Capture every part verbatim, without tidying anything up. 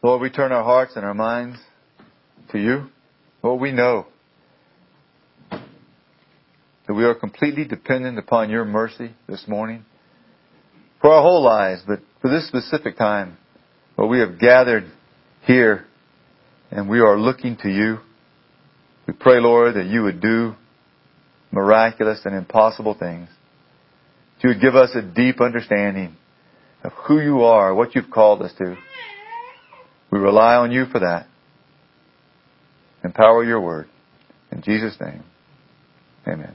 Lord, we turn our hearts and our minds to you. Lord, we know that we are completely dependent upon your mercy this morning for our whole lives, but for this specific time, Lord, we have gathered here and we are looking to you. We pray, Lord, that you would do miraculous and impossible things. That you would give us a deep understanding of who you are, what you've called us to. We rely on you for that. Empower your word. In Jesus' name, amen.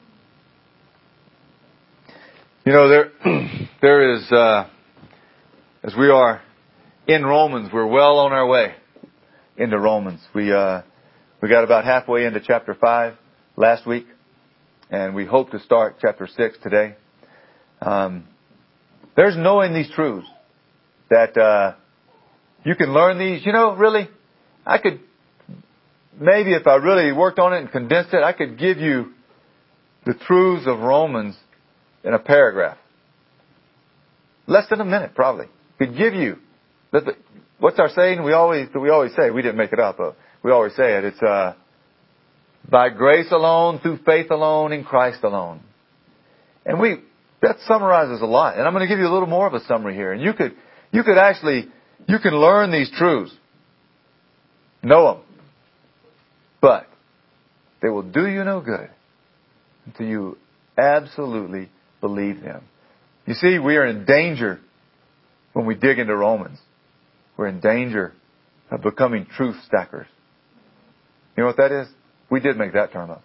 You know, there, there is, uh, as we are in Romans, we're well on our way into Romans. We, uh, we got about halfway into chapter five last week, and we hope to start chapter six today. Um, there's knowing these truths that, uh, you can learn these. You know, really, I could, maybe if I really worked on it and condensed it, I could give you the truths of Romans in a paragraph. Less than a minute, probably. Could give you. What's our saying? We always, we always say, we didn't make it up, but we always say it. It's, uh, by grace alone, through faith alone, in Christ alone. And we, that summarizes a lot. And I'm going to give you a little more of a summary here. And you could, you could actually, you can learn these truths. Know them. But they will do you no good until you absolutely believe them. You see, we are in danger when we dig into Romans. We're in danger of becoming truth stackers. You know what that is? We did make that term up.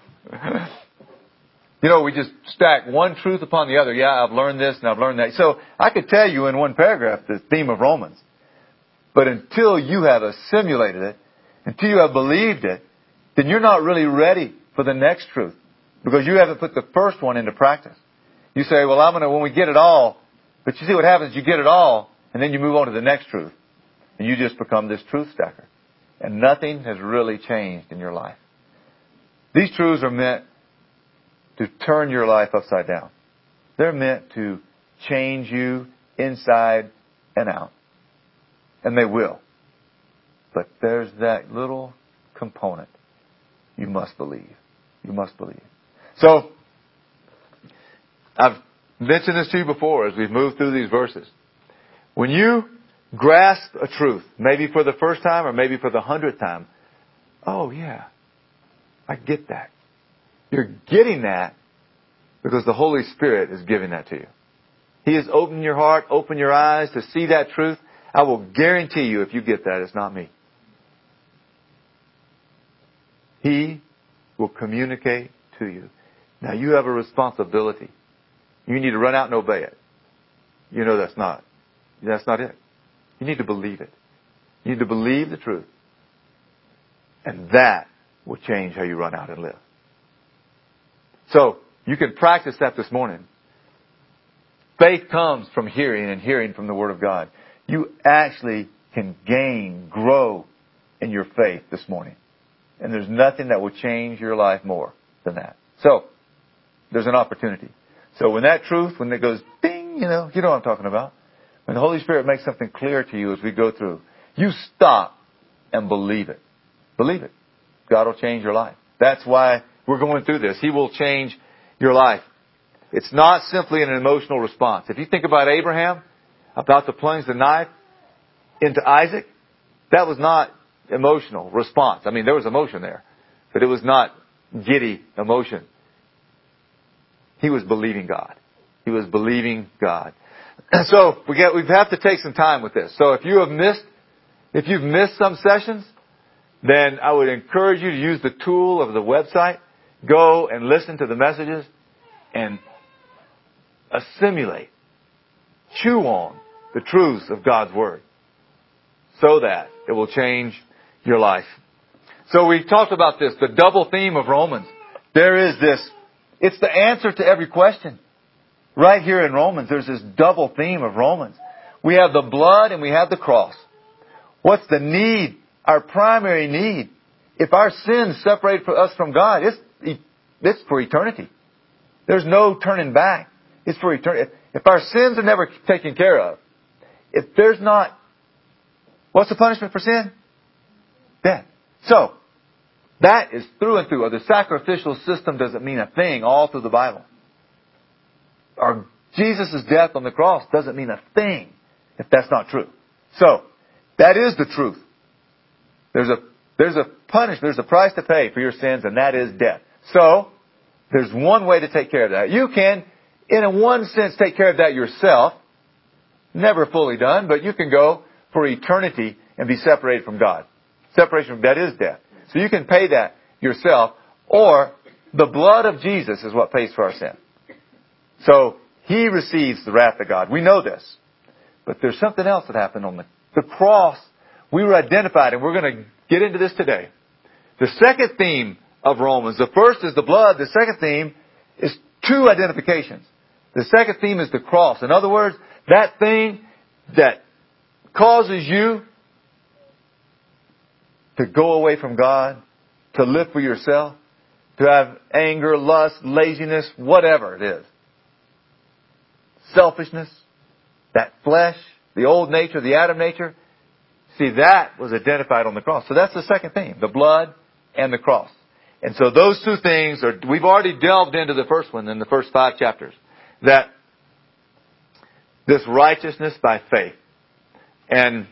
You know, we just stack one truth upon the other. Yeah, I've learned this and I've learned that. So I could tell you in one paragraph the theme of Romans. But until you have assimilated it, until you have believed it, then you're not really ready for the next truth. Because you haven't put the first one into practice. You say, well, I'm going to, when we get it all, but you see what happens, you get it all, and then you move on to the next truth. And you just become this truth stacker. And nothing has really changed in your life. These truths are meant to turn your life upside down. They're meant to change you inside and out. And they will. But there's that little component. You must believe. You must believe. So, I've mentioned this to you before as we've moved through these verses. When you grasp a truth, maybe for the first time or maybe for the hundredth time, oh yeah, I get that. You're getting that because the Holy Spirit is giving that to you. He has opened your heart, opened your eyes to see that truth. I will guarantee you if you get that, it's not me. He will communicate to you. Now you have a responsibility. You need to run out and obey it. You know that's not, that's not it. You need to believe it. You need to believe the truth. And that will change how you run out and live. So, you can practice that this morning. Faith comes from hearing and hearing from the Word of God. You actually can gain, grow in your faith this morning. And there's nothing that will change your life more than that. So, there's an opportunity. So when that truth, when it goes ding, you know, you know what I'm talking about. When the Holy Spirit makes something clear to you as we go through, you stop and believe it. Believe it. God will change your life. That's why we're going through this. He will change your life. It's not simply an emotional response. If you think about Abraham, about to plunge the knife into Isaac, that was not emotional response. I mean, there was emotion there, but it was not giddy emotion. He was believing God. He was believing God. So we get, we have to take some time with this. So if you have missed, if you've missed some sessions, then I would encourage you to use the tool of the website. Go and listen to the messages and assimilate, chew on the truths of God's Word so that it will change your life. So we talked about this, the double theme of Romans. There is this, it's the answer to every question. Right here in Romans, there's this double theme of Romans. We have the blood and we have the cross. What's the need? Our primary need. If our sins separate us from God, it's, it's for eternity. There's no turning back. It's for eternity. If our sins are never taken care of, if there's not What's the punishment for sin? Death. So, that is through and through. The sacrificial system doesn't mean a thing all through the Bible. Or Jesus' death on the cross doesn't mean a thing if that's not true. So, that is the truth. There's a, there's a punishment, there's a price to pay for your sins, and that is death. So, there's one way to take care of that. You can, in a one sense, take care of that yourself. Never fully done, but you can go for eternity and be separated from God. Separation from that is death. So you can pay that yourself, or the blood of Jesus is what pays for our sin. So He receives the wrath of God. We know this. But there's something else that happened on the, the cross. We were identified, and we're going to get into this today. The second theme of Romans, the first is the blood. The second theme is two identifications. The second theme is the cross. In other words, that thing that causes you to go away from God, to live for yourself, to have anger, lust, laziness, whatever it is. Selfishness, that flesh, the old nature, the Adam nature. See, that was identified on the cross. So that's the second theme, the blood and the cross. And so those two things are, we've already delved into the first one in the first five chapters. That this righteousness by faith. And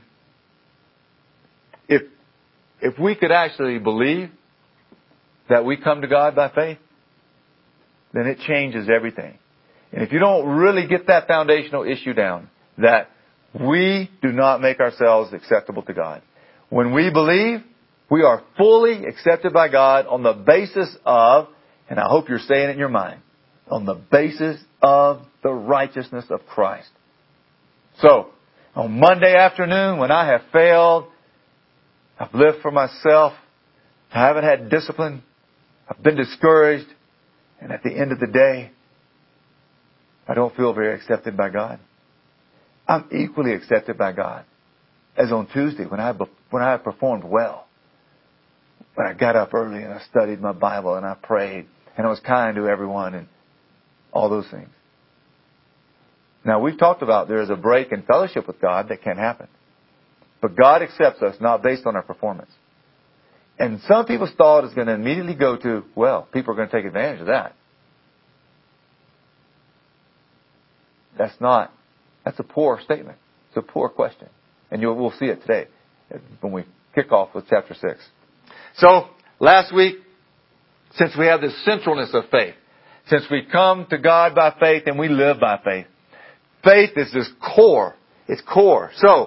if if we could actually believe that we come to God by faith, then it changes everything. And if you don't really get that foundational issue down, that we do not make ourselves acceptable to God. When we believe, we are fully accepted by God on the basis of, and I hope you're saying it in your mind, on the basis of the righteousness of Christ. So, on Monday afternoon, when I have failed, I've lived for myself, I haven't had discipline, I've been discouraged, and at the end of the day, I don't feel very accepted by God. I'm equally accepted by God as on Tuesday when I when I performed well. When I got up early and I studied my Bible and I prayed and I was kind to everyone and all those things. Now, we've talked about there is a break in fellowship with God that can happen. But God accepts us not based on our performance. And some people's thought is going to immediately go to, well, people are going to take advantage of that. That's not, that's a poor statement. It's a poor question. And you'll, we'll see it today when we kick off with chapter six. So, last week, since we have this centralness of faith, since we come to God by faith and we live by faith, faith is this core. It's core. So,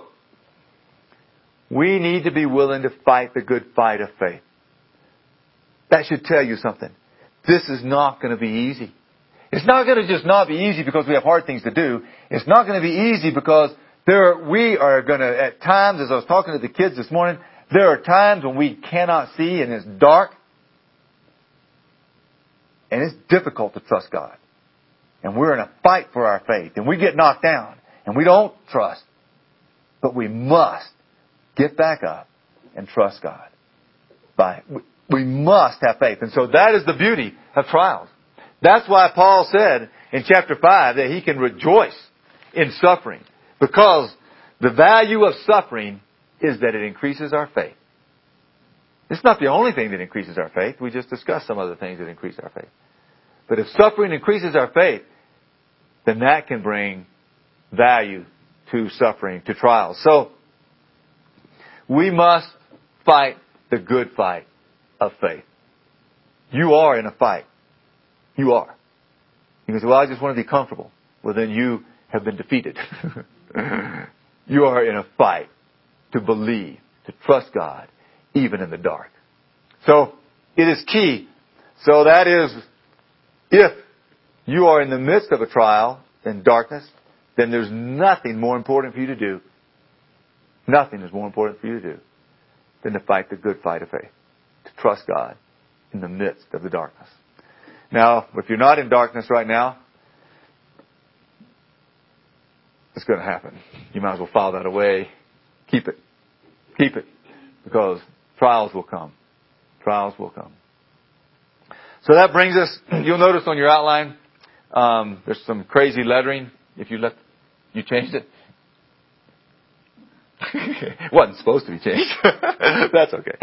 we need to be willing to fight the good fight of faith. That should tell you something. This is not going to be easy. It's not going to just not be easy because we have hard things to do. It's not going to be easy because there we are going to, at times, as I was talking to the kids this morning, there are times when we cannot see and it's dark. And it's difficult to trust God. And we're in a fight for our faith. And we get knocked down. And we don't trust. But we must get back up and trust God. By, we must have faith. And so that is the beauty of trials. That's why Paul said in chapter five that he can rejoice in suffering. Because the value of suffering is that it increases our faith. It's not the only thing that increases our faith. We just discussed some other things that increase our faith. But if suffering increases our faith, then that can bring value to suffering, to trials. So, we must fight the good fight of faith. You are in a fight. You are. You can say, well, I just want to be comfortable. Well, then you have been defeated. You are in a fight to believe, to trust God, even in the dark. So, it is key. So that is, if you are in the midst of a trial in darkness, then there's nothing more important for you to do. Nothing is more important for you to do than to fight the good fight of faith. To trust God in the midst of the darkness. Now, if you're not in darkness right now, it's going to happen. You might as well file that away. Keep it. Keep it. Because trials will come. Trials will come. So that brings us, you'll notice on your outline, um, there's some crazy lettering. If you let, you changed it. It wasn't supposed to be changed. That's okay.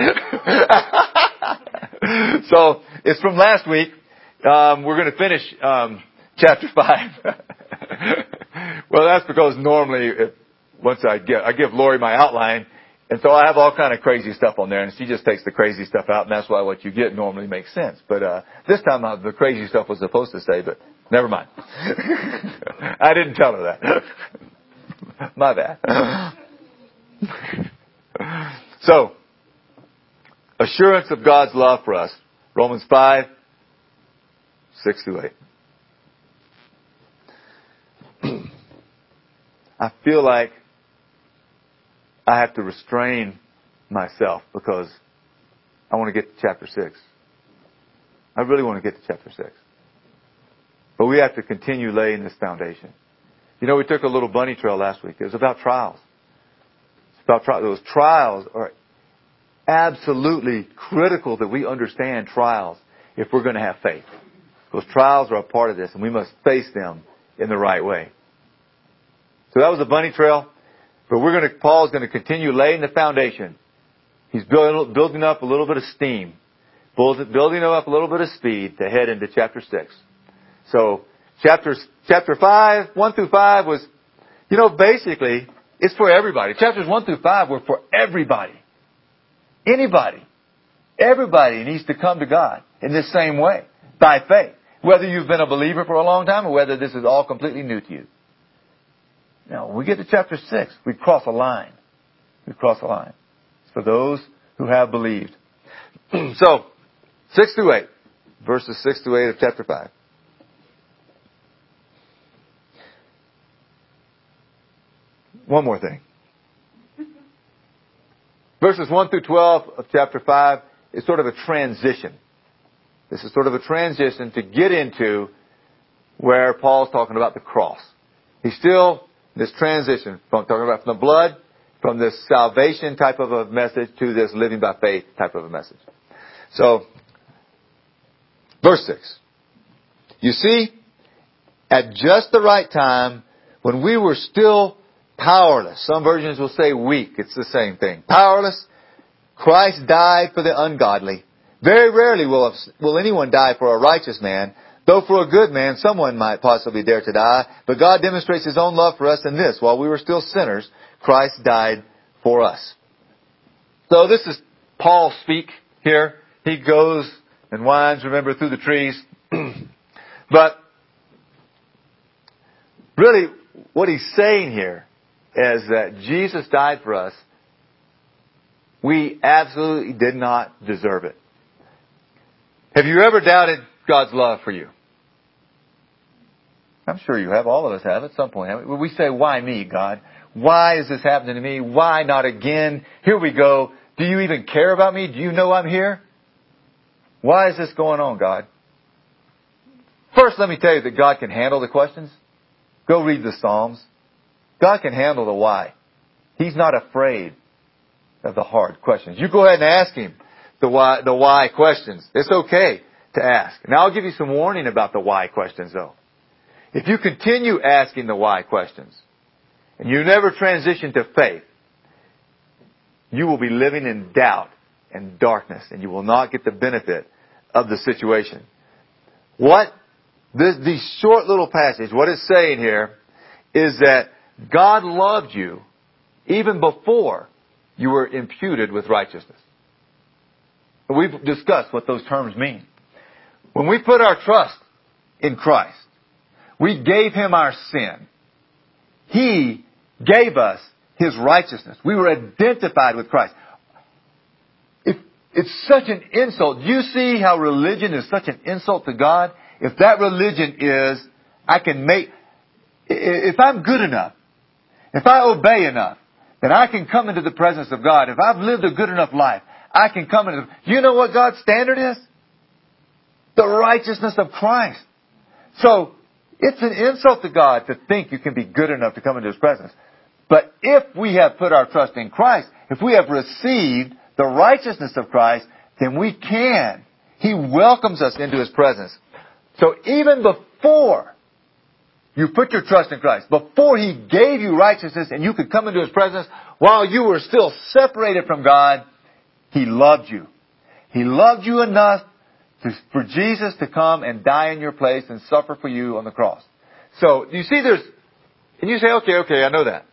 So, it's from last week. Um, we're going to finish um, chapter five. Well, that's because normally, if, once I give, I give Lori my outline, and so I have all kind of crazy stuff on there, and she just takes the crazy stuff out, and that's why what you get normally makes sense. But uh, this time, uh, the crazy stuff was supposed to stay, but never mind. I didn't tell her that. My bad. So, assurance of God's love for us. Romans five, six through eight. I feel like I have to restrain myself because I want to get to chapter six. I really want to get to chapter six. But we have to continue laying this foundation. You know, we took a little bunny trail last week. It was about trials. It's about trials. Those trials are absolutely critical that we understand trials if we're going to have faith. Those trials are a part of this, and we must face them in the right way. So that was a bunny trail. But we're going to, Paul's going to continue laying the foundation. He's building, building up a little bit of steam, building up a little bit of speed to head into chapter six. So, chapter, chapter five, one through five was, you know, basically, it's for everybody. Chapters one through five were for everybody. Anybody. Everybody needs to come to God in this same way, by faith. Whether you've been a believer for a long time or whether this is all completely new to you. Now, when we get to chapter six, we cross a line. We cross a line. It's for those who have believed. So, six through eight. Verses six through eight of chapter five. One more thing. Verses one through twelve of chapter five is sort of a transition. This is sort of a transition to get into where Paul's talking about the cross. He's still this transition from talking about from the blood, from this salvation type of a message to this living by faith type of a message. So, verse six. You see, at just the right time, when we were still powerless, some versions will say weak, it's the same thing. Powerless, Christ died for the ungodly. Very rarely will, will anyone die for a righteous man, though for a good man, someone might possibly dare to die. But God demonstrates His own love for us in this. While we were still sinners, Christ died for us. So this is Paul speak here. He goes and winds, remember, through the trees. But really, what he's saying here is that Jesus died for us. We absolutely did not deserve it. Have you ever doubted God's love for you? I'm sure you have. All of us have at some point. Haven't we? We say, why me, God? Why is this happening to me? Why not again? Here we go. Do you even care about me? Do you know I'm here? Why is this going on, God? First, let me tell you that God can handle the questions. Go read the Psalms. God can handle the why. He's not afraid of the hard questions. You go ahead and ask Him the why, the why questions. It's okay to ask. Now I'll give you some warning about the why questions though. If you continue asking the why questions and you never transition to faith, you will be living in doubt and darkness and you will not get the benefit of the situation. What this, this short little passage, what it's saying here is that God loved you even before you were imputed with righteousness. We've discussed what those terms mean. When we put our trust in Christ, we gave Him our sin. He gave us His righteousness. We were identified with Christ. If it's such an insult. Do you see how religion is such an insult to God? If that religion is, I can make, if I'm good enough, if I obey enough, then I can come into the presence of God. If I've lived a good enough life, I can come into, you know what God's standard is? The righteousness of Christ. So, it's an insult to God to think you can be good enough to come into His presence. But if we have put our trust in Christ, if we have received the righteousness of Christ, then we can. He welcomes us into His presence. So even before You put your trust in Christ. Before He gave you righteousness and you could come into His presence, while you were still separated from God, He loved you. He loved you enough to, for Jesus to come and die in your place and suffer for you on the cross. So, you see there's, and you say, okay, okay, I know that.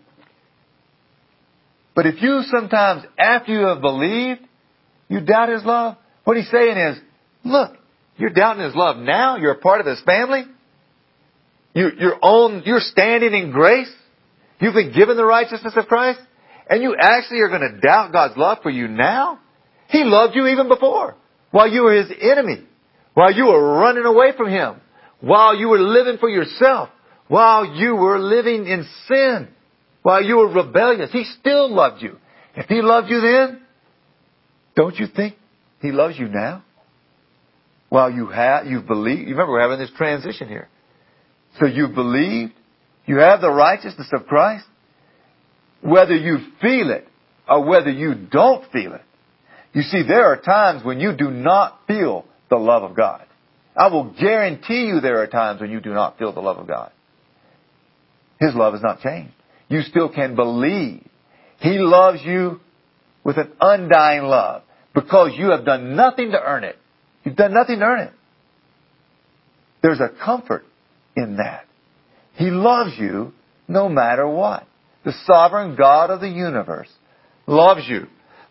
But if you sometimes, after you have believed, you doubt His love, what He's saying is, look, you're doubting His love now, you're a part of His family, you, you're on, you're standing in grace, you've been given the righteousness of Christ, and you actually are going to doubt God's love for you now? He loved you even before, while you were His enemy, while you were running away from Him, while you were living for yourself, while you were living in sin, while you were rebellious. He still loved you. If He loved you then, don't you think He loves you now? While you have, you've believed. You remember we're having this transition here. So you've believed. You have the righteousness of Christ. Whether you feel it or whether you don't feel it. You see, there are times when you do not feel the love of God. I will guarantee you there are times when you do not feel the love of God. His love has not changed. You still can believe. He loves you with an undying love because you have done nothing to earn it. You've done nothing to earn it. There's a comfort in that. He loves you no matter what. The sovereign God of the universe loves you.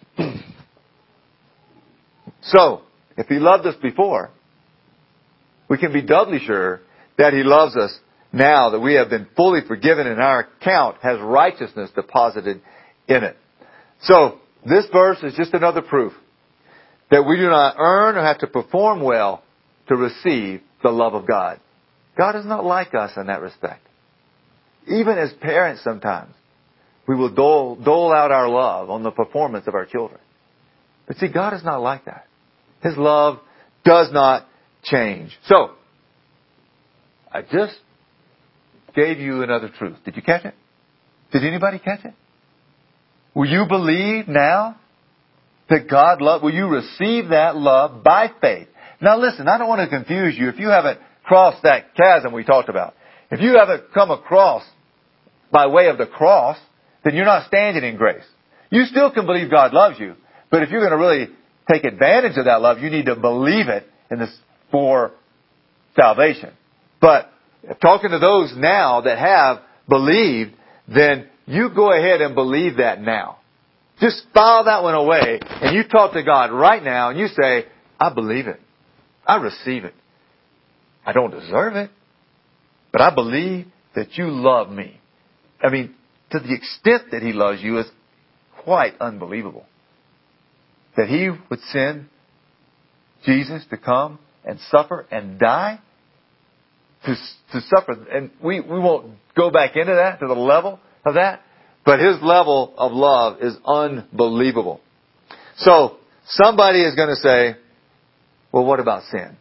So, if He loved us before, we can be doubly sure that He loves us now that we have been fully forgiven and our account has righteousness deposited in it. So, this verse is just another proof that we do not earn or have to perform well to receive the love of God. God is not like us in that respect. Even as parents sometimes, we will dole, dole out our love on the performance of our children. But see, God is not like that. His love does not change. So, I just gave you another truth. Did you catch it? Did anybody catch it? Will you believe now that God loves? Will you receive that love by faith? Now listen, I don't want to confuse you if you haven't crossed that chasm we talked about. If you haven't come across by way of the cross, then you're not standing in grace. You still can believe God loves you, but if you're going to really take advantage of that love, you need to believe it in this for salvation. But talking to those now that have believed, then you go ahead and believe that now. Just file that one away and you talk to God right now and you say, I believe it. I receive it. I don't deserve it, but I believe that you love me. I mean, to the extent that He loves you is quite unbelievable. That He would send Jesus to come and suffer and die to, to suffer. And we, we won't go back into that, to the level of that. But His level of love is unbelievable. So, somebody is going to say, well, what about sin?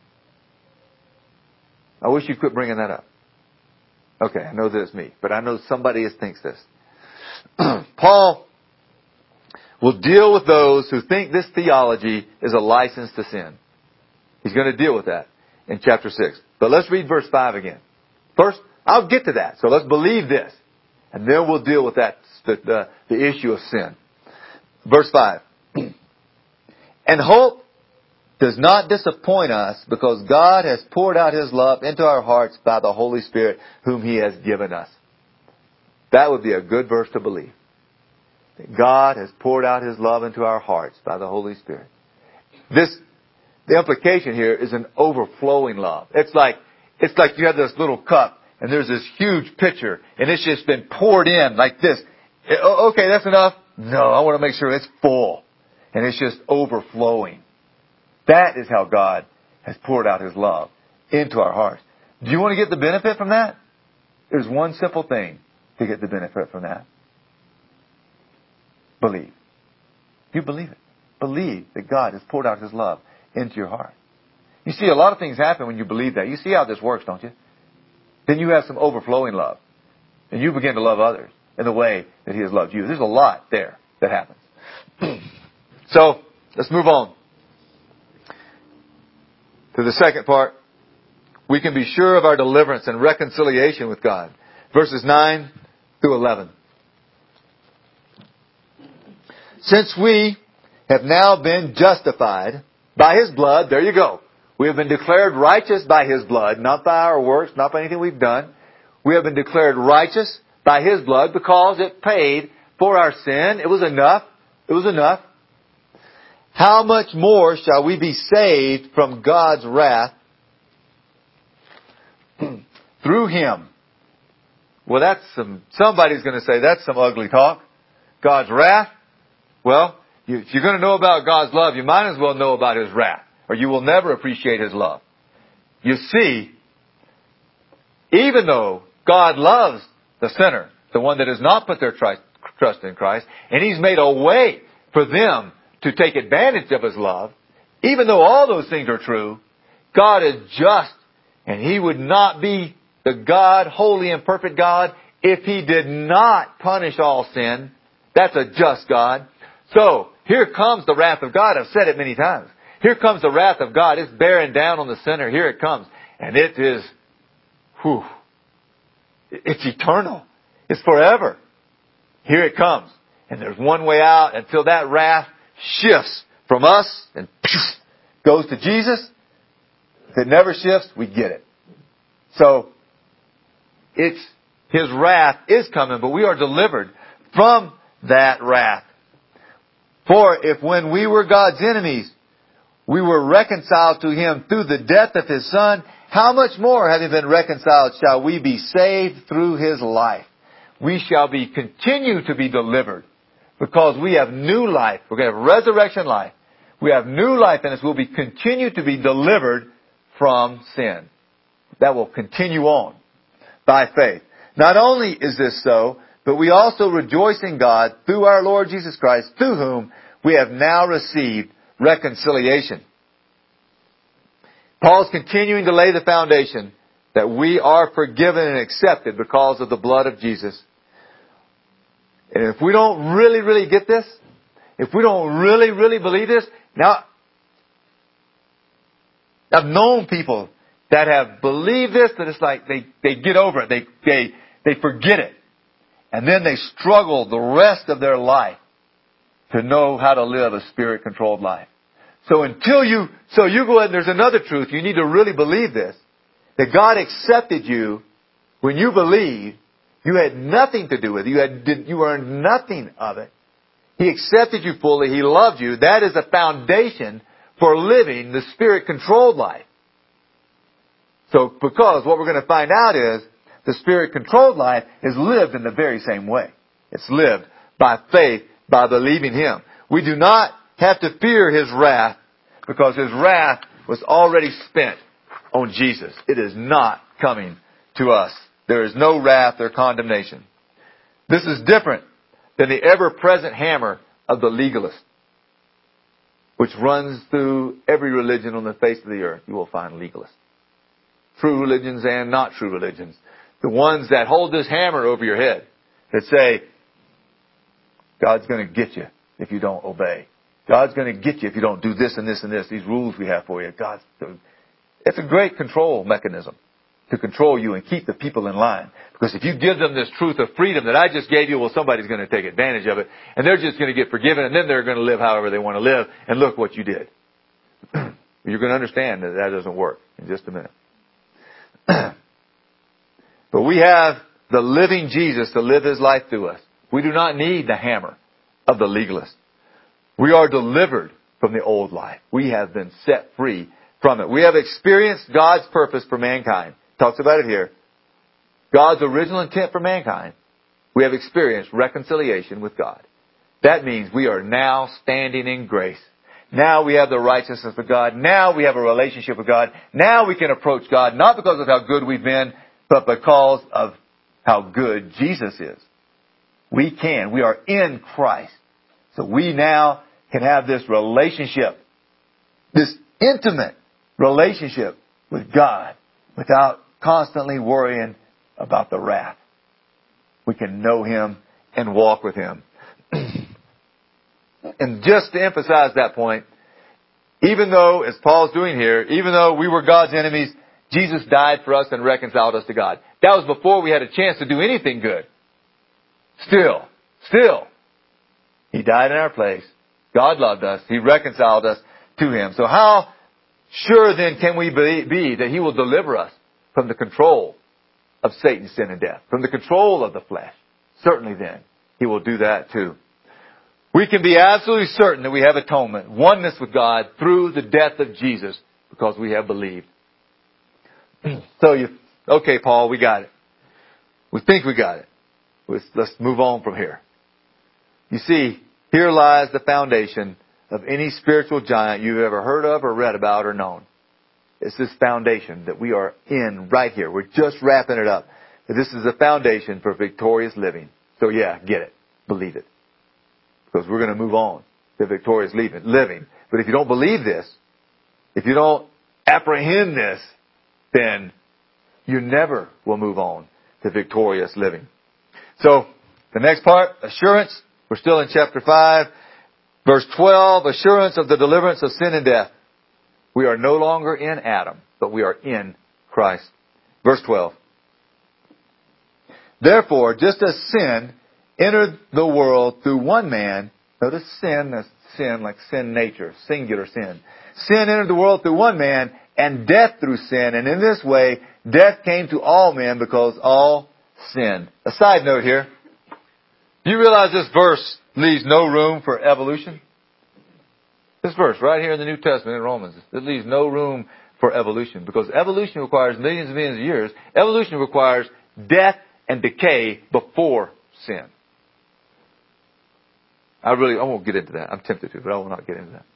I wish you quit bringing that up. Okay, I know that it's me, but I know somebody else thinks this. Paul will deal with those who think this theology is a license to sin. He's going to deal with that in chapter six. But let's read verse five again. First, I'll get to that. So let's believe this. And then we'll deal with that, the, the, the issue of sin. Verse five. And hope does not disappoint us because God has poured out His love into our hearts by the Holy Spirit whom He has given us. That would be a good verse to believe. That God has poured out His love into our hearts by the Holy Spirit. This, the implication here is an overflowing love. It's like, it's like you have this little cup and there's this huge pitcher and it's just been poured in like this. Okay, that's enough? No, I want to make sure it's full. And it's just overflowing. That is how God has poured out His love into our hearts. Do you want to get the benefit from that? There's one simple thing to get the benefit from that. Believe. You believe it. Believe that God has poured out His love into your heart. You see, a lot of things happen when you believe that. You see how this works, don't you? Then you have some overflowing love. And you begin to love others in the way that He has loved you. There's a lot there that happens. So, let's move on to the second part. we can be sure of our deliverance and reconciliation with God. Verses nine through eleven. Since we have now been justified by His blood, there you go. We have been declared righteous by His blood, not by our works, not by anything we've done. We have been declared righteous by His blood because it paid for our sin. It was enough. It was enough. How much more shall we be saved from God's wrath through Him? Well, that's some, somebody's going to say that's some ugly talk. God's wrath? Well, if you're going to know about God's love, you might as well know about His wrath, or you will never appreciate His love. You see, even though God loves the sinner, the one that has not put their trust in Christ, and He's made a way for them to take advantage of His love, even though all those things are true, God is just, and He would not be the God, holy and perfect God, if He did not punish all sin. That's a just God. So, here comes the wrath of God. I've said it many times. Here comes the wrath of God. It's bearing down on the sinner. Here it comes. And it is, whew, it's eternal. It's forever. Here it comes. And there's one way out until that wrath shifts from us and goes to Jesus. If it never shifts, we get it. So, it's, His wrath is coming, but we are delivered from that wrath. For if when we were God's enemies, we were reconciled to Him through the death of His Son, how much more, having been reconciled, shall we be saved through His life? We shall be continue to be delivered because we have new life. We're going to have resurrection life. We have new life in us. We'll be continue to be delivered from sin. That will continue on by faith. Not only is this so, but we also rejoice in God through our Lord Jesus Christ, through whom we have now received reconciliation. Paul's continuing to lay the foundation that we are forgiven and accepted because of the blood of Jesus. And if we don't really, really get this, if we don't really, really believe this, now, I've known people that have believed this, that it's like they, they get over it, they, they, they forget it. And then they struggle the rest of their life to know how to live a Spirit-controlled life. So until you, so you go ahead, and there's another truth, you need to really believe this, that God accepted you when you believed. You had nothing to do with it. You had, you earned nothing of it. He accepted you fully. He loved you. That is the foundation for living the Spirit-controlled life. So, because what we're going to find out is, the Spirit-controlled life is lived in the very same way. It's lived by faith, by believing Him. We do not have to fear His wrath because His wrath was already spent on Jesus. It is not coming to us. There is no wrath or condemnation. This is different than the ever-present hammer of the legalist, which runs through every religion on the face of the earth. You will find legalists. True religions and not true religions. The ones that hold this hammer over your head that say, God's going to get you if you don't obey. God's going to get you if you don't do this and this and this. These rules we have for you. God's, it's a great control mechanism to control you and keep the people in line. Because if you give them this truth of freedom that I just gave you, well, somebody's going to take advantage of it. And they're just going to get forgiven. And then they're going to live however they want to live. And look what you did. You're going to understand that that doesn't work in just a minute. But we have the living Jesus to live His life through us. We do not need the hammer of the legalist. We are delivered from the old life. We have been set free from it. We have experienced God's purpose for mankind. Talks about it here. God's original intent for mankind. We have experienced reconciliation with God. That means we are now standing in grace. Now we have the righteousness of God. Now we have a relationship with God. Now we can approach God, not because of how good we've been, but because of how good Jesus is. We can. We are in Christ. So we now can have this relationship, this intimate relationship with God without constantly worrying about the wrath. We can know Him and walk with Him. And just to emphasize that point, even though, as Paul's doing here, even though we were God's enemies, Jesus died for us and reconciled us to God. That was before we had a chance to do anything good. Still, still, He died in our place. God loved us. He reconciled us to Him. So how sure then can we be that He will deliver us from the control of Satan's sin and death, from the control of the flesh? Certainly then, He will do that too. We can be absolutely certain that we have atonement, oneness with God through the death of Jesus because we have believed. So you, okay, Paul, we got it. We think we got it. Let's, let's move on from here. You see, here lies the foundation of any spiritual giant you've ever heard of or read about or known. It's this foundation that we are in right here. We're just wrapping it up. This is a foundation for victorious living. So yeah, get it. Believe it. Because we're going to move on to victorious living. But if you don't believe this, if you don't apprehend this, then you never will move on to victorious living. So, the next part, assurance. We're still in chapter five. Verse twelve, assurance of the deliverance of sin and death. We are no longer in Adam, but we are in Christ. Verse twelve. Therefore, just as sin entered the world through one man, notice sin, that's sin like sin nature, singular sin. Sin entered the world through one man, and death through sin. And in this way, death came to all men because all sinned. A side note here. Do you realize this verse leaves no room for evolution? This verse right here in the New Testament in Romans, it leaves no room for evolution. Because evolution requires millions and millions of years. Evolution requires death and decay before sin. I really, I won't get into that. I'm tempted to, but I will not get into that.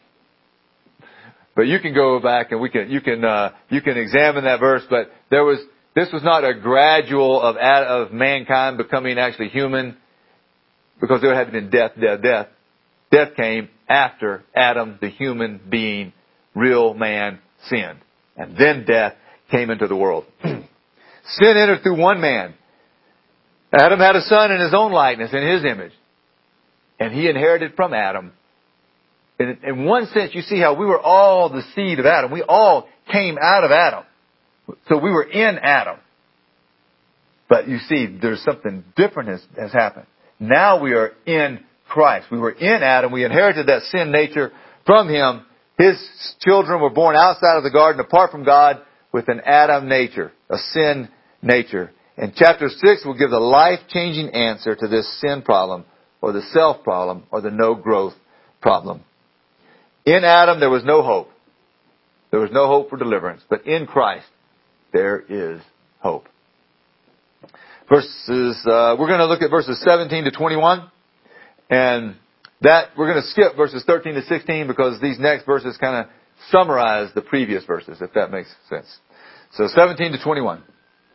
But you can go back and we can, you can, uh, you can examine that verse. But there was, this was not a gradual of of mankind becoming actually human, because there had been death, death, death. Death came after Adam, the human being, real man, sinned, and then death came into the world. Sin entered through one man. Adam had a son in his own likeness, in his image, and he inherited from Adam. In, in one sense, you see how we were all the seed of Adam. We all came out of Adam. So we were in Adam. But you see, there's something different has, has happened. Now we are in Christ. We were in Adam. We inherited that sin nature from him. His children were born outside of the garden, apart from God, with an Adam nature, a sin nature. And chapter six will give the life-changing answer to this sin problem, or the self problem, or the no growth problem. In Adam, there was no hope. There was no hope for deliverance. But in Christ, there is hope. Verses, uh, we're going to look at verses seventeen to twenty-one. And that, we're going to skip verses thirteen to sixteen because these next verses kind of summarize the previous verses, if that makes sense. So seventeen to twenty-one.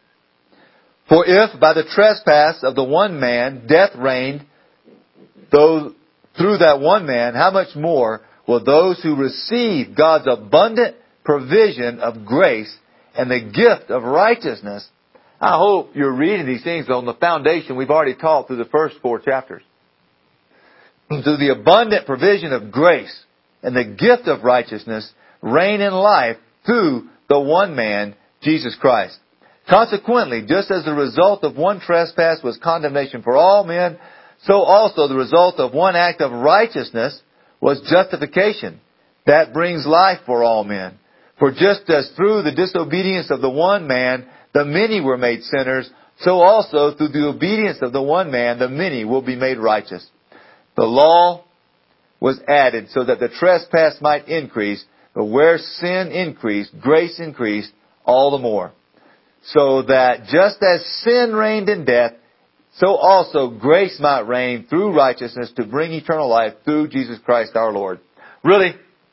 For if by the trespass of the one man death reigned, though through that one man, how much more will those who receive God's abundant provision of grace and the gift of righteousness? I hope you're reading these things on the foundation we've already taught through the first four chapters. Through the abundant provision of grace and the gift of righteousness reign in life through the one man, Jesus Christ. Consequently, just as the result of one trespass was condemnation for all men, so also the result of one act of righteousness was justification. That brings life for all men. For just as through the disobedience of the one man, the many were made sinners, so also through the obedience of the one man, the many will be made righteous. The law was added so that the trespass might increase, but where sin increased, grace increased all the more. So that just as sin reigned in death, so also grace might reign through righteousness to bring eternal life through Jesus Christ our Lord. Really,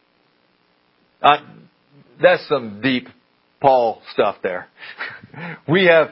uh, that's some deep Paul stuff there. We have,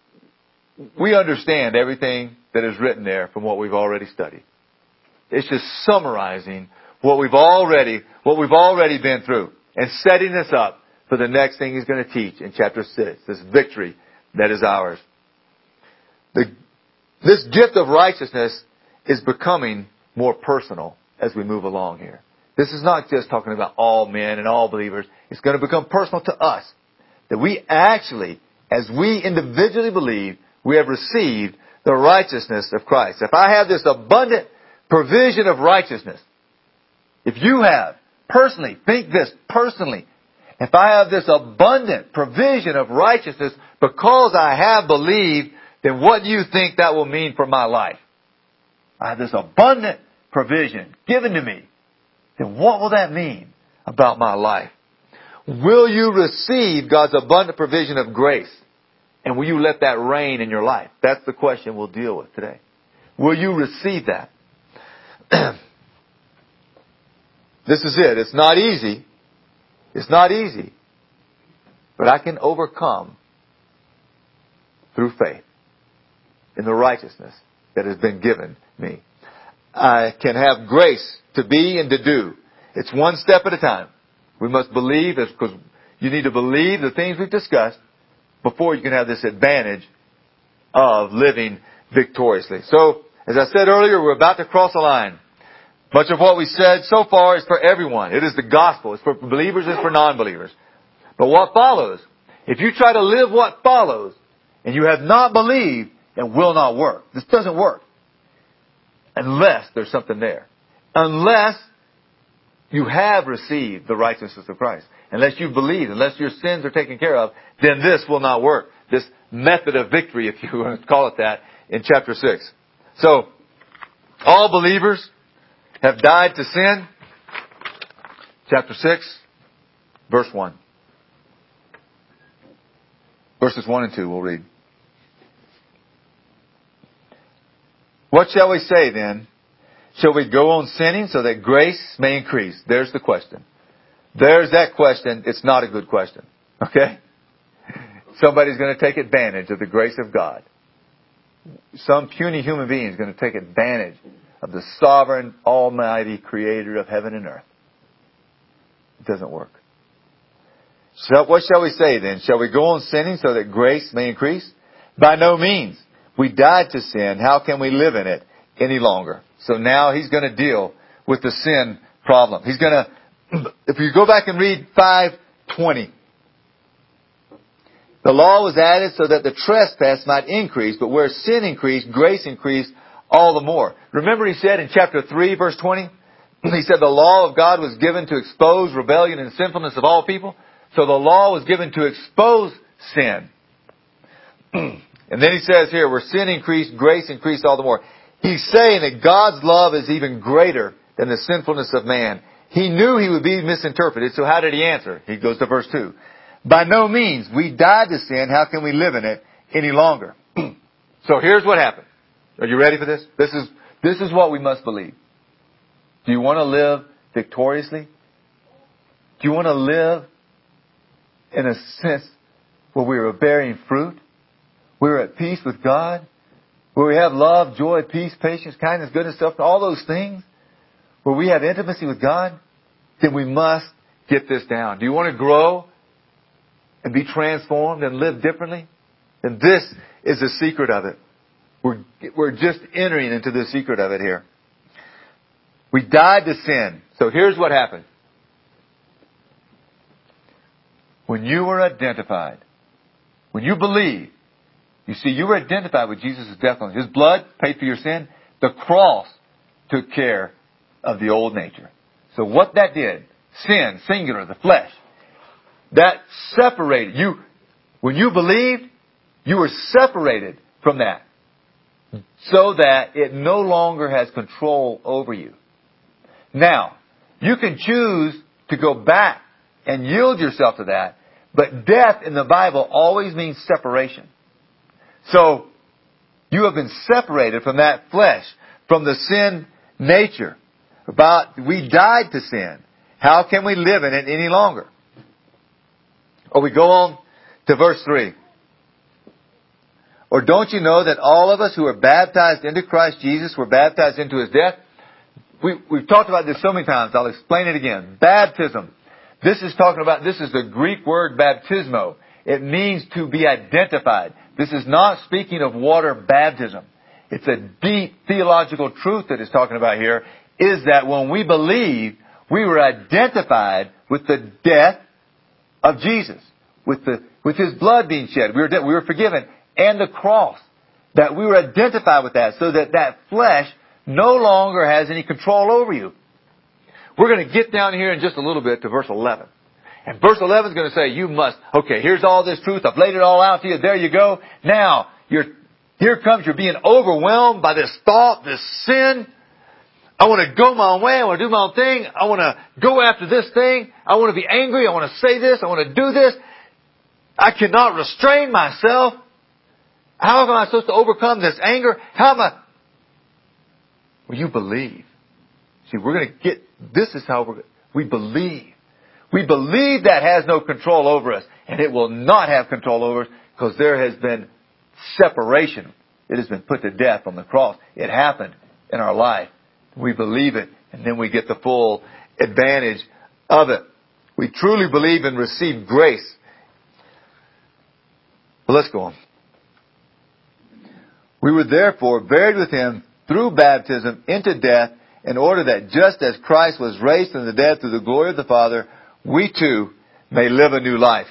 we understand everything that is written there from what we've already studied. It's just summarizing what we've already, what we've already been through and setting this up for the next thing he's going to teach in chapter six, this victory that is ours. The, this gift of righteousness is becoming more personal as we move along here. This is not just talking about all men and all believers. It's going to become personal to us. that we actually, as we individually believe, we have received the righteousness of Christ. If I have this abundant provision of righteousness, if you have, personally, think this, personally, if I have this abundant provision of righteousness because I have believed, then what do you think that will mean for my life? I have this abundant provision given to me. Then what will that mean about my life? Will you receive God's abundant provision of grace? And will you let that reign in your life? That's the question we'll deal with today. Will you receive that? This is it. It's not easy. It's not easy. But I can overcome through faith in the righteousness that has been given me. I can have grace to be and to do. It's one step at a time. We must believe, because you need to believe the things we've discussed before you can have this advantage of living victoriously. So, as I said earlier, we're about to cross a line. Much of what we said so far is for everyone. It is the gospel. It's for believers, it's for non-believers. But what follows, if you try to live what follows, and you have not believed, it will not work. This doesn't work. Unless there's something there. Unless you have received the righteousness of Christ. Unless you believe, unless your sins are taken care of, then this will not work. This method of victory, if you want to call it that, in chapter six. So, all believers have died to sin. Chapter six, verse one. Verses one and two we'll read. What shall we say then? Shall we go on sinning so that grace may increase? There's the question. There's that question. It's not a good question. Okay? Somebody's going to take advantage of the grace of God. Some puny human being is going to take advantage of the sovereign, almighty creator of heaven and earth. It doesn't work. So what shall we say then? Shall we go on sinning so that grace may increase? By no means. We died to sin. How can we live in it any longer? So now he's going to deal with the sin problem. He's going to, if you go back and read five twenty. The law was added so that the trespass might increase, but where sin increased, grace increased all the more. Remember he said in chapter three, verse twenty? He said the law of God was given to expose rebellion and sinfulness of all people. So the law was given to expose sin. And then he says here, where sin increased, grace increased all the more. He's saying that God's love is even greater than the sinfulness of man. He knew he would be misinterpreted, so how did he answer? He goes to verse two. By no means, we died to sin, how can we live in it any longer? So here's what happened. Are you ready for this? This is, this is what we must believe. Do you want to live victoriously? Do you want to live in a sense where we are bearing fruit? We're at peace with God? Where we have love, joy, peace, patience, kindness, goodness, stuff, all those things? Where we have intimacy with God? Then we must get this down. Do you want to grow and be transformed and live differently? Then this is the secret of it. We're, we're just entering into the secret of it here. We died to sin. So here's what happened. When you were identified, when you believed, you see, you were identified with Jesus' death on His blood paid for your sin. The cross took care of the old nature. So what that did, sin, singular, the flesh, that separated you. When you believed, you were separated from that so that it no longer has control over you. Now, you can choose to go back and yield yourself to that, but death in the Bible always means separation. So, you have been separated from that flesh, from the sin nature. About, we died to sin. How can we live in it any longer? Or we go on to verse three. Or don't you know that all of us who are baptized into Christ Jesus were baptized into His death? We, we've talked about this so many times. I'll explain it again. Baptism. This is talking about, this is the Greek word baptismo. It means to be identified. This is not speaking of water baptism. It's a deep theological truth that it's talking about here, is that when we believe, we were identified with the death of Jesus, with the with His blood being shed. We were, we were forgiven. And the cross. That we were identified with that so that that flesh no longer has any control over you. We're going to get down here in just a little bit to verse eleven. And verse eleven is going to say, you must, okay, here's all this truth. I've laid it all out to you. There you go. Now, you're, here comes, you're being overwhelmed by this thought, this sin. I want to go my own way. I want to do my own thing. I want to go after this thing. I want to be angry. I want to say this. I want to do this. I cannot restrain myself. How am I supposed to overcome this anger? How am I? Well, you believe. See, we're going to get, this is how we're, we believe. We believe that has no control over us. And it will not have control over us because there has been separation. It has been put to death on the cross. It happened in our life. We believe it. And then we get the full advantage of it. We truly believe and receive grace. Well, let's go on. We were therefore buried with Him through baptism into death, in order that just as Christ was raised from the dead through the glory of the Father, we too may live a new life.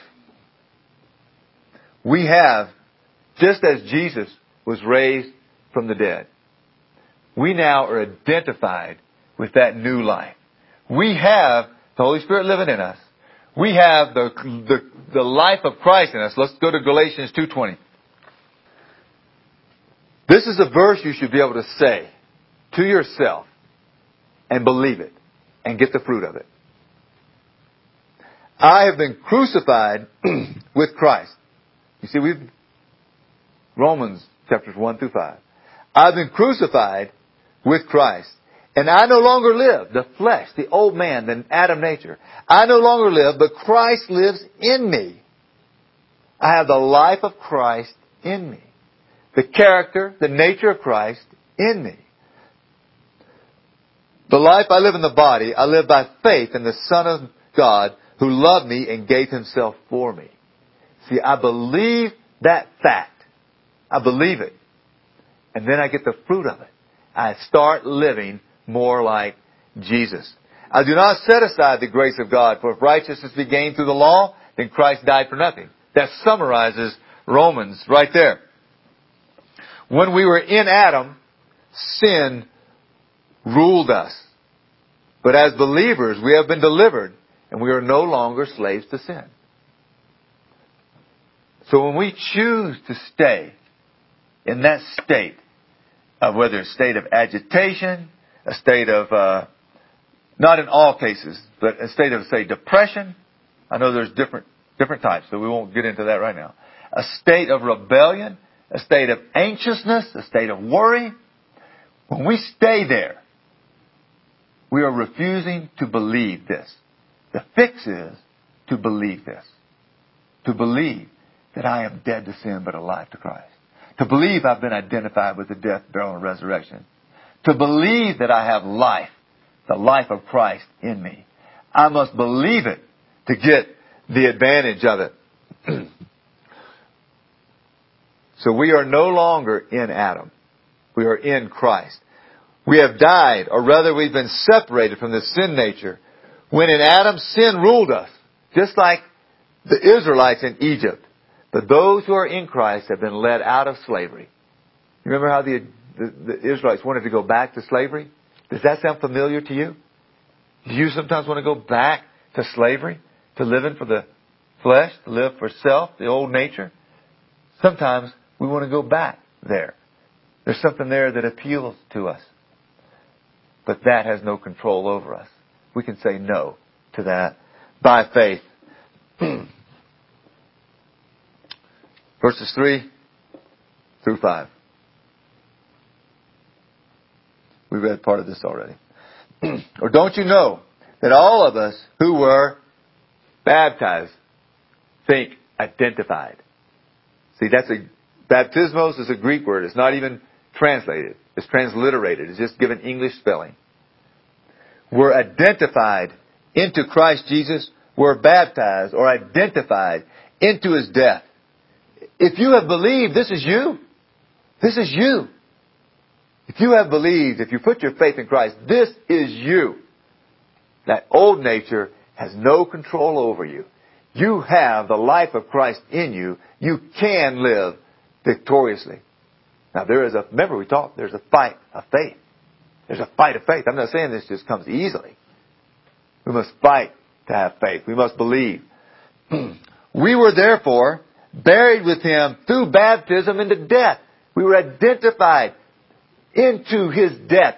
We have, just as Jesus was raised from the dead, we now are identified with that new life. We have the Holy Spirit living in us. We have the, the, the life of Christ in us. Let's go to Galatians two twenty. This is a verse you should be able to say to yourself and believe it and get the fruit of it. I have been crucified with Christ. You see, we've, Romans chapters one through five. I've been crucified with Christ. And I no longer live, the flesh, the old man, the Adam nature. I no longer live, but Christ lives in me. I have the life of Christ in me. The character, the nature of Christ in me. The life I live in the body, I live by faith in the Son of God who loved me and gave Himself for me. See, I believe that fact. I believe it. And then I get the fruit of it. I start living more like Jesus. I do not set aside the grace of God, for if righteousness be gained through the law, then Christ died for nothing. That summarizes Romans right there. When we were in Adam, sin ruled us. But as believers, we have been delivered, and we are no longer slaves to sin. So when we choose to stay in that state of whether a state of agitation, a state of, uh, not in all cases, but a state of, say, depression. I know there's different, different types, so we won't get into that right now. A state of rebellion, a state of anxiousness, a state of worry. When we stay there, we are refusing to believe this. The fix is to believe this. To believe that I am dead to sin but alive to Christ. To believe I've been identified with the death, burial, and resurrection. To believe that I have life, the life of Christ in me. I must believe it to get the advantage of it. So we are no longer in Adam. We are in Christ. We have died, or rather we've been separated from the sin nature. When in Adam, sin ruled us, just like the Israelites in Egypt. But those who are in Christ have been led out of slavery. You remember how the, the, the Israelites wanted to go back to slavery? Does that sound familiar to you? Do you sometimes want to go back to slavery? To living for the flesh? To live for self? The old nature? Sometimes we want to go back there. There's something there that appeals to us. But that has no control over us. We can say no to that by faith. Verses three through five. We read part of this already. Or don't you know that all of us who were baptized, think identified. See, that's a, baptismos is a Greek word. It's not even translated. It's transliterated. It's just given English spelling. We're identified into Christ Jesus. We're baptized or identified into His death. If you have believed, this is you. This is you. If you have believed, if you put your faith in Christ, this is you. That old nature has no control over you. you have the life of Christ in you, you can live victoriously. Now there is a, remember we talked, there's a fight of faith. There's a fight of faith. I'm not saying this just comes easily. We must fight to have faith. We must believe. We were therefore buried with Him through baptism into death. We were identified into His death.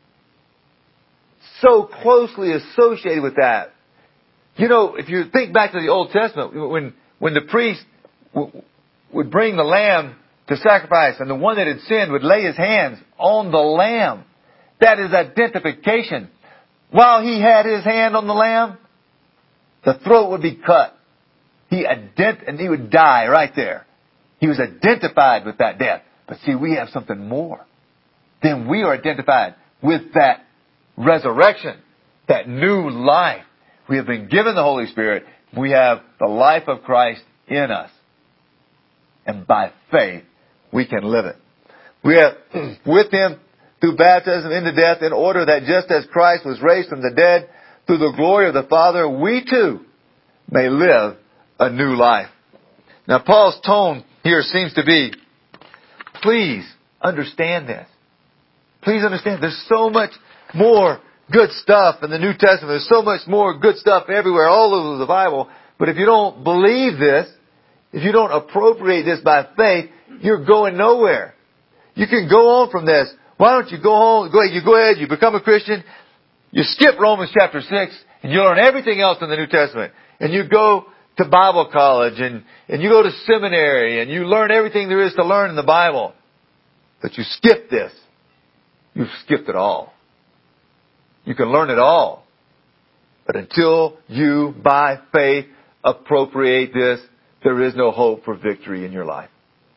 So closely associated with that. You know, if you think back to the Old Testament, when, when the priest w- would bring the lamb to sacrifice, and the one that had sinned would lay his hands on the lamb, that is identification. While he had his hand on the lamb, the throat would be cut. He ident- and he would die right there. He was identified with that death. But see, we have something more. Then we are identified with that resurrection, that new life. We have been given the Holy Spirit. We have the life of Christ in us. And by faith, we can live it. We have with Him through baptism into death, in order that just as Christ was raised from the dead through the glory of the Father, we too may live a new life. Now Paul's tone here seems to be, please understand this. Please understand there's so much more good stuff in the New Testament. There's so much more good stuff everywhere, all over the Bible. But if you don't believe this, if you don't appropriate this by faith, you're going nowhere. You can go on from this. Why don't you go home, go ahead, you go ahead, you become a Christian, you skip Romans chapter six, and you learn everything else in the New Testament. And you go to Bible college, and, and you go to seminary, and you learn everything there is to learn in the Bible. But you skip this. You've skipped it all. You can learn it all. But until you, by faith, appropriate this, there is no hope for victory in your life.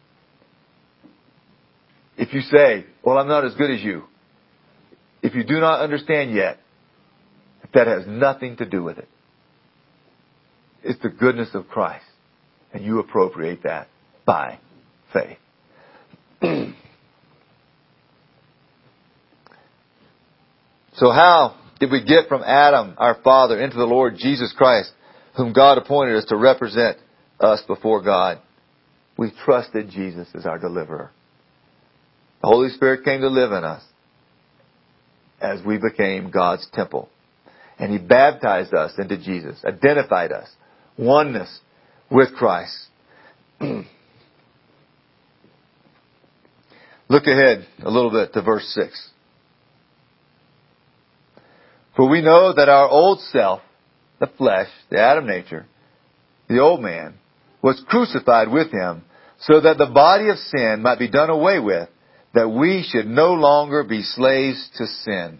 If you say, well, I'm not as good as you, if you do not understand yet, that has nothing to do with it. It's the goodness of Christ. And you appropriate that by faith. So how did we get from Adam, our father, into the Lord Jesus Christ, whom God appointed us to represent us before God? We trusted Jesus as our deliverer. The Holy Spirit came to live in us as we became God's temple. And He baptized us into Jesus, identified us, oneness with Christ. Look ahead a little bit to verse six. For we know that our old self, the flesh, the Adam nature, the old man, was crucified with Him, so that the body of sin might be done away with, that we should no longer be slaves to sin.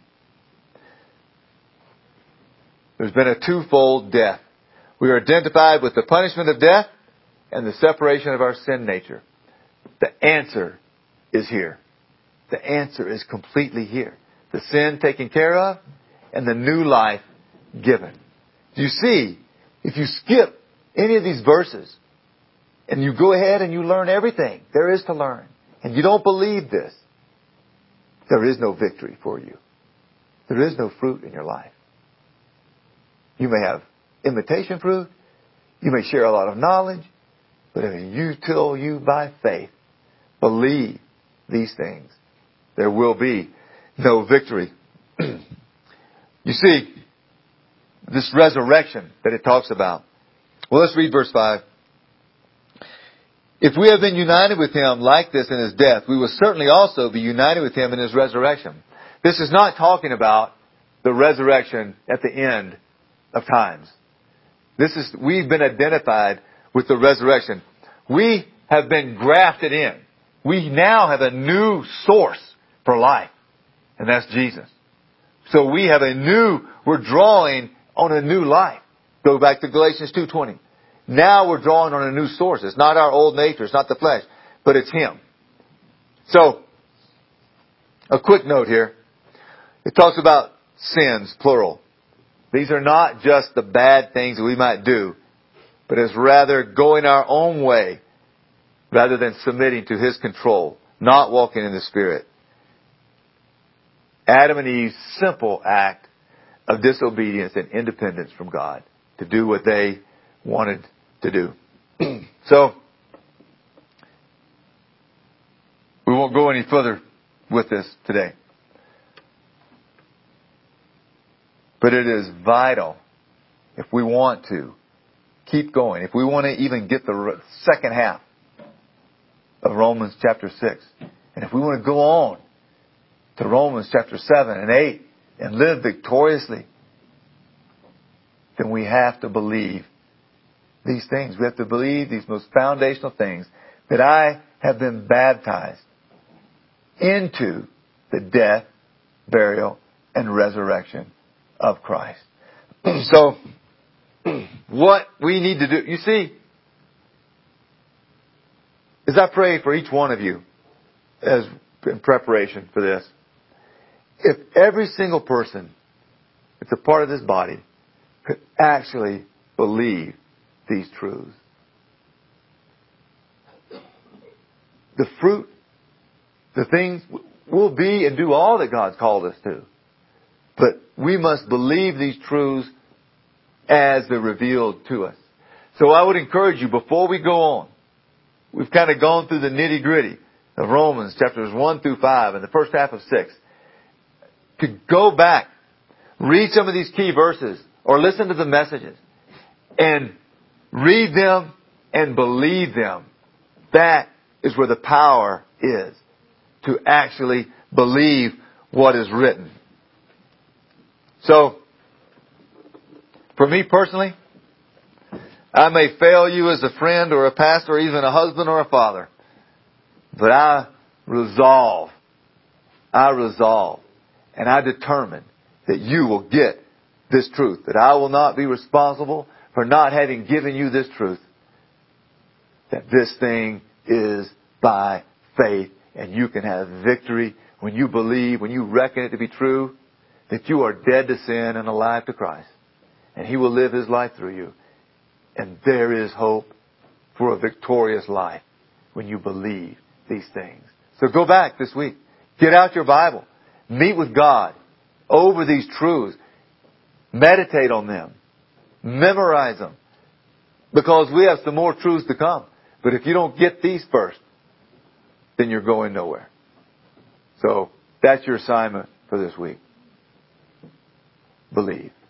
There's been a twofold death. We are identified with the punishment of death and the separation of our sin nature. The answer is here. The answer is completely here. The sin taken care of and the new life given. You see, if you skip any of these verses and you go ahead and you learn everything there is to learn, and you don't believe this, there is no victory for you. There is no fruit in your life. You may have imitation fruit. You may share a lot of knowledge. But if you, till you by faith believe these things, there will be no victory. You see, this resurrection that it talks about. Well, let's read verse five. If we have been united with Him like this in His death, we will certainly also be united with Him in His resurrection. This is not talking about the resurrection at the end of times. This is, we've been identified with the resurrection. We have been grafted in. We now have a new source for life, and that's Jesus. So we have a new, we're drawing on a new life. Go back to Galatians two twenty. Now we're drawing on a new source. It's not our old nature. It's not the flesh. But it's Him. So, a quick note here. It talks about sins, plural. These are not just the bad things that we might do, but it's rather going our own way rather than submitting to His control, not walking in the Spirit. Adam and Eve's simple act of disobedience and independence from God to do what they wanted to do. So, we won't go any further with this today. But it is vital, if we want to keep going, if we want to even get the second half of Romans chapter six, and if we want to go on to Romans chapter seven and eight and live victoriously, then we have to believe these things. We have to believe these most foundational things, that I have been baptized into the death, burial, and resurrection of Christ. So, what we need to do, you see, as I pray for each one of you as in preparation for this, if every single person that's a part of this body could actually believe these truths, the fruit, the things, we'll be and do all that God's called us to. But we must believe these truths as they're revealed to us. So I would encourage you, before we go on, we've kind of gone through the nitty gritty of Romans chapters one through five and the first half of six, to go back, read some of these key verses, or listen to the messages, and read them and believe them. That is where the power is, to actually believe what is written. So, for me personally, I may fail you as a friend or a pastor or even a husband or a father, but I resolve, I resolve, and I determine that you will get this truth, that I will not be responsible for not having given you this truth, that this thing is by faith, and you can have victory when you believe, when you reckon it to be true, that you are dead to sin and alive to Christ. And He will live His life through you. And there is hope for a victorious life when you believe these things. So go back this week. Get out your Bible. Meet with God over these truths. Meditate on them. Memorize them. Because we have some more truths to come. But if you don't get these first, then you're going nowhere. So that's your assignment for this week. Believe.